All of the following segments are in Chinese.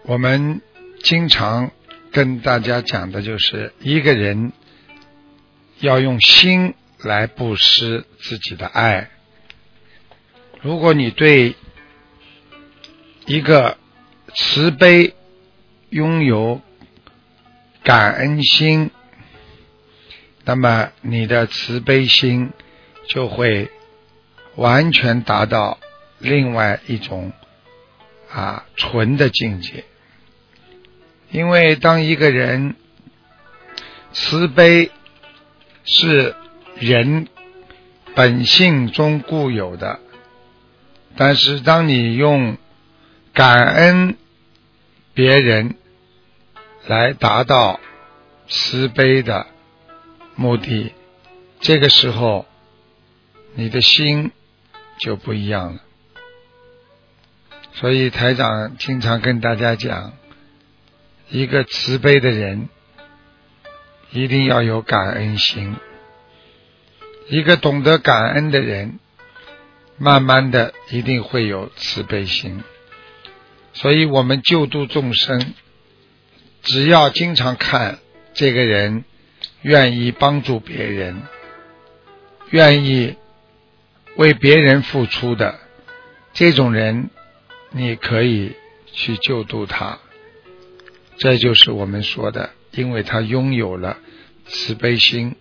我们经常跟大家讲的就是一个人要用心来布施自己的爱。如果你对一个慈悲拥有感恩心，那么你的慈悲心就会完全达到另外一种纯的境界。因为当一个人慈悲是人本性中固有的，但是当你用感恩别人来达到慈悲的目的，这个时候你的心就不一样了。所以台长经常跟大家讲，一个慈悲的人一定要有感恩心，一个懂得感恩的人慢慢的一定会有慈悲心。所以我们救度众生，只要经常看这个人愿意帮助别人，愿意为别人付出的，这种人你可以去救度他。这就是我们说的，因为他拥有了慈悲心。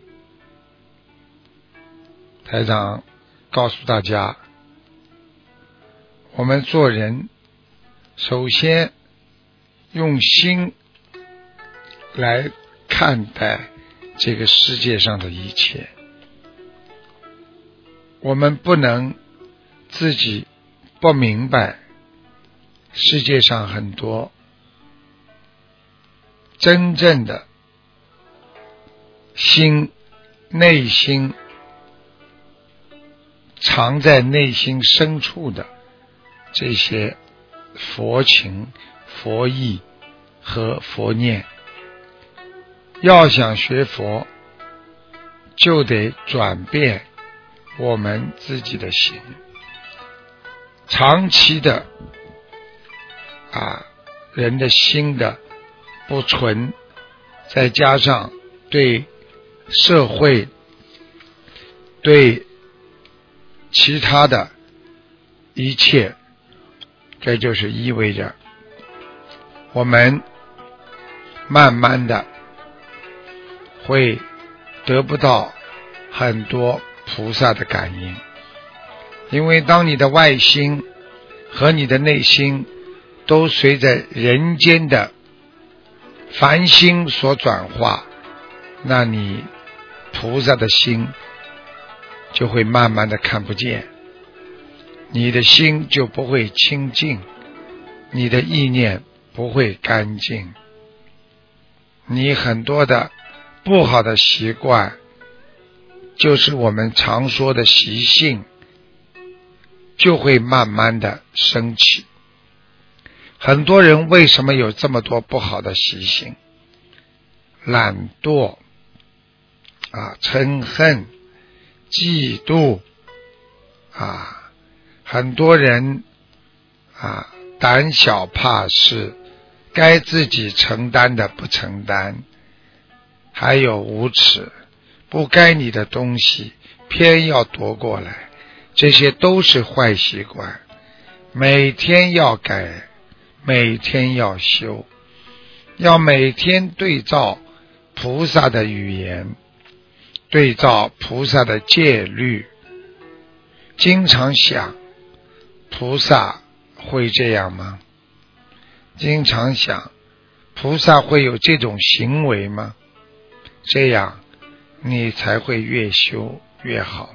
台长告诉大家，我们做人首先用心来看待这个世界上的一切。我们不能自己不明白世界上很多真正的内心藏在内心深处的这些佛情、佛意和佛念。要想学佛，就得转变我们自己的心。长期的人的心的不纯，再加上对社会对其他的一切，这就是意味着我们慢慢的会得不到很多菩萨的感应。因为当你的外心和你的内心都随着人间的凡心所转化，那你菩萨的心就会慢慢的看不见，你的心就不会清净，你的意念不会干净，你很多的不好的习惯，就是我们常说的习性，就会慢慢的升起。很多人为什么有这么多不好的习性？懒惰嗔恨、嫉妒很多人胆小怕事，该自己承担的不承担，还有无耻，不该你的东西偏要夺过来，这些都是坏习惯。每天要改，每天要修，要每天对照菩萨的语言，对照菩萨的戒律，经常想菩萨会这样吗？经常想菩萨会有这种行为吗？这样你才会越修越好。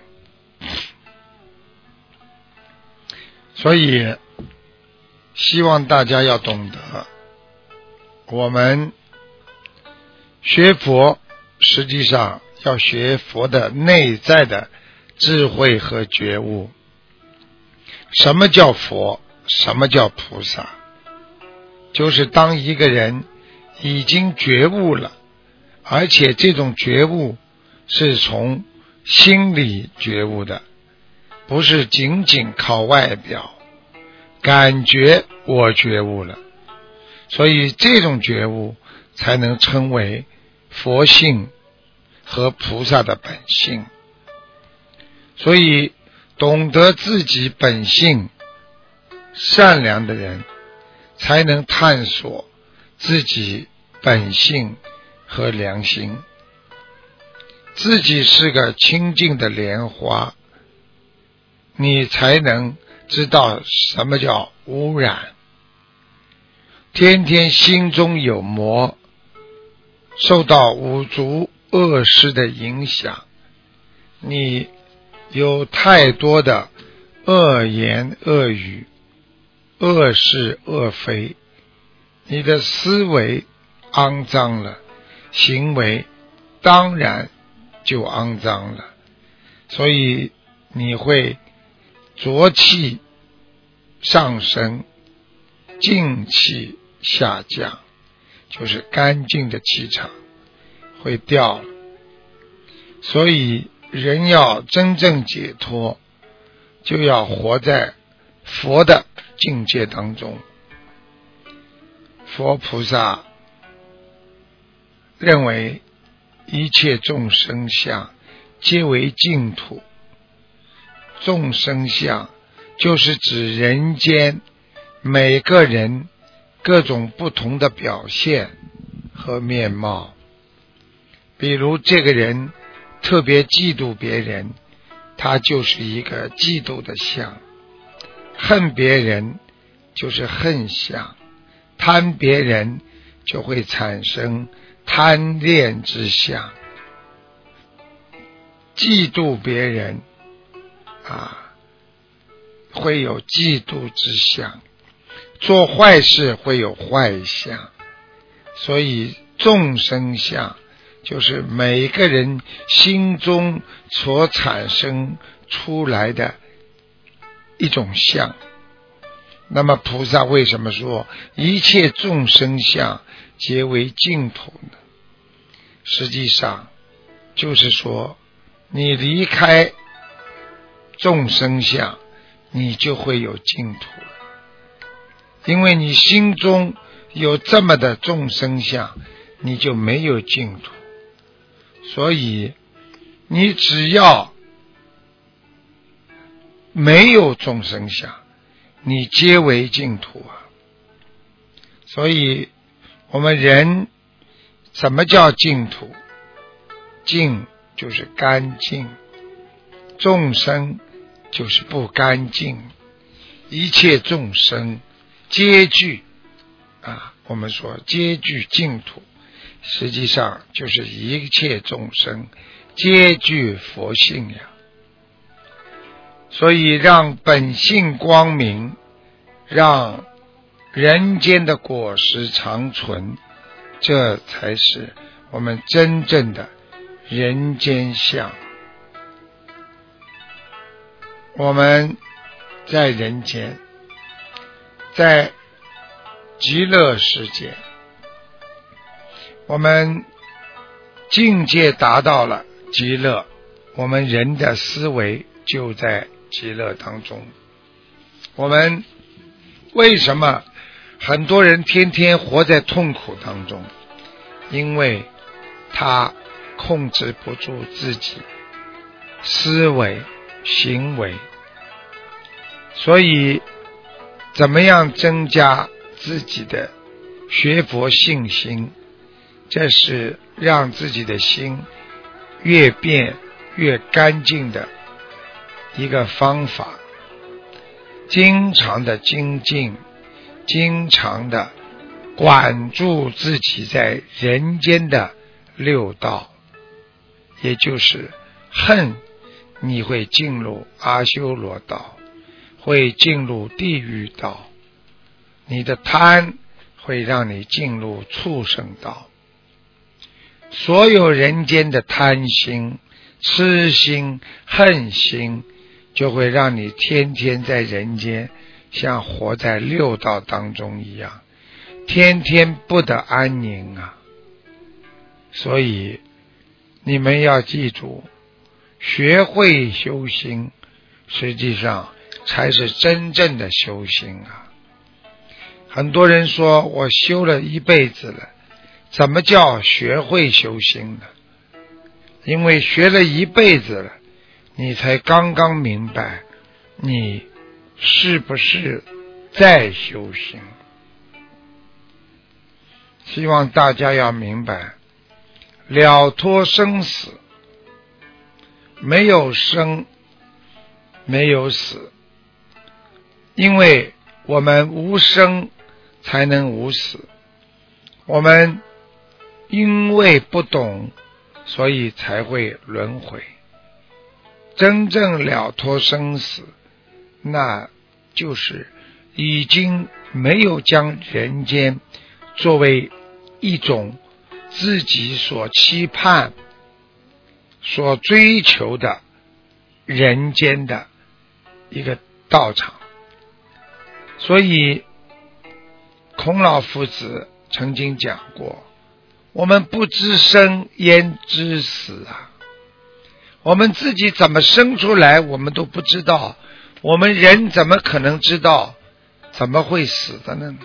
所以希望大家要懂得，我们学佛实际上要学佛的内在的智慧和觉悟。什么叫佛？什么叫菩萨？就是当一个人已经觉悟了，而且这种觉悟是从心里觉悟的，不是仅仅靠外表感觉我觉悟了。 所以这种觉悟才能称为佛性和菩萨的本性。所以懂得自己本性善良的人，才能探索自己本性和良心。自己是个清净的莲花，你才能知道什么叫污染。天天心中有魔，受到五浊恶世的影响，你有太多的恶言恶语、恶是恶非，你的思维肮脏了，行为当然就肮脏了，所以你会浊气上升，净气下降，就是干净的气场会掉了。所以人要真正解脱，就要活在佛的境界当中。佛菩萨认为一切众生相皆为净土，众生相就是指人间每个人各种不同的表现和面貌。比如这个人特别嫉妒别人，他就是一个嫉妒的相；恨别人就是恨相；贪别人就会产生贪恋之相；嫉妒别人会有嫉妒之相；做坏事会有坏相。所以众生相就是每个人心中所产生出来的一种相。那么菩萨为什么说一切众生相皆为净土呢？实际上就是说，你离开众生相，你就会有净土了。因为你心中有这么的众生相，你就没有净土。所以你只要没有众生相，你皆为净土啊。所以我们人什么叫净土？净就是干净，众生就是不干净，一切众生皆具我们说皆具净土，实际上就是一切众生皆具佛性呀。所以让本性光明，让人间的果实长存，这才是我们真正的人间相。我们在人间，在极乐世界，我们境界达到了极乐，我们人的思维就在极乐当中。我们为什么很多人天天活在痛苦当中？因为他控制不住自己思维行为。所以怎么样增加自己的学佛信心，这是让自己的心越变越干净的一个方法。经常的精进，经常的管住自己在人间的六道，也就是恨，你会进入阿修罗道，会进入地狱道；你的贪会让你进入畜生道。所有人间的贪心、痴心、恨心，就会让你天天在人间像活在六道当中一样，天天不得安宁啊。所以你们要记住，学会修心，实际上才是真正的修行啊。 很多人说我修了一辈子了，怎么叫学会修行呢？因为学了一辈子了，你才刚刚明白你是不是在修行。希望大家要明白，了脱生死，没有生没有死，因为我们无生才能无死，我们因为不懂，所以才会轮回。真正了脱生死，那就是已经没有将人间作为一种自己所期盼所追求的人间的一个道场。所以孔老夫子曾经讲过，我们不知生焉知死啊！我们自己怎么生出来我们都不知道，我们人怎么可能知道怎么会死的呢？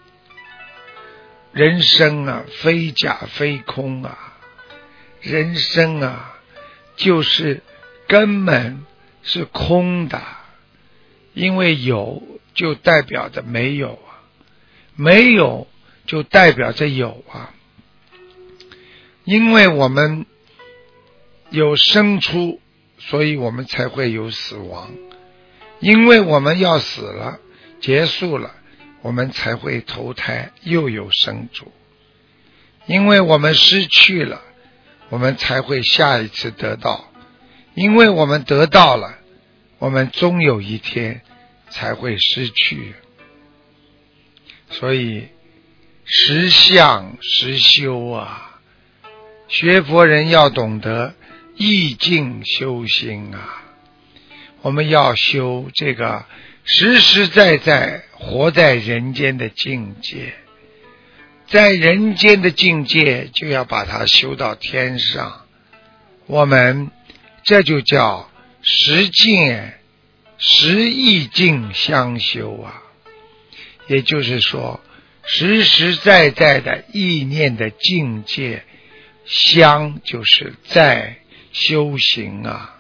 人生啊，非假非空啊，人生啊，就是根本是空的，因为有就代表着没有啊，没有就代表着有啊。因为我们有生出，所以我们才会有死亡，因为我们要死了，结束了，我们才会投胎又有生主，因为我们失去了，我们才会下一次得到，因为我们得到了，我们终有一天才会失去。所以实相实修啊，学佛人要懂得意境修心啊，我们要修这个实实在在活在人间的境界，在人间的境界就要把它修到天上，我们这就叫实境实意境相修啊。也就是说，实实在在的意念的境界，相就是在修行啊。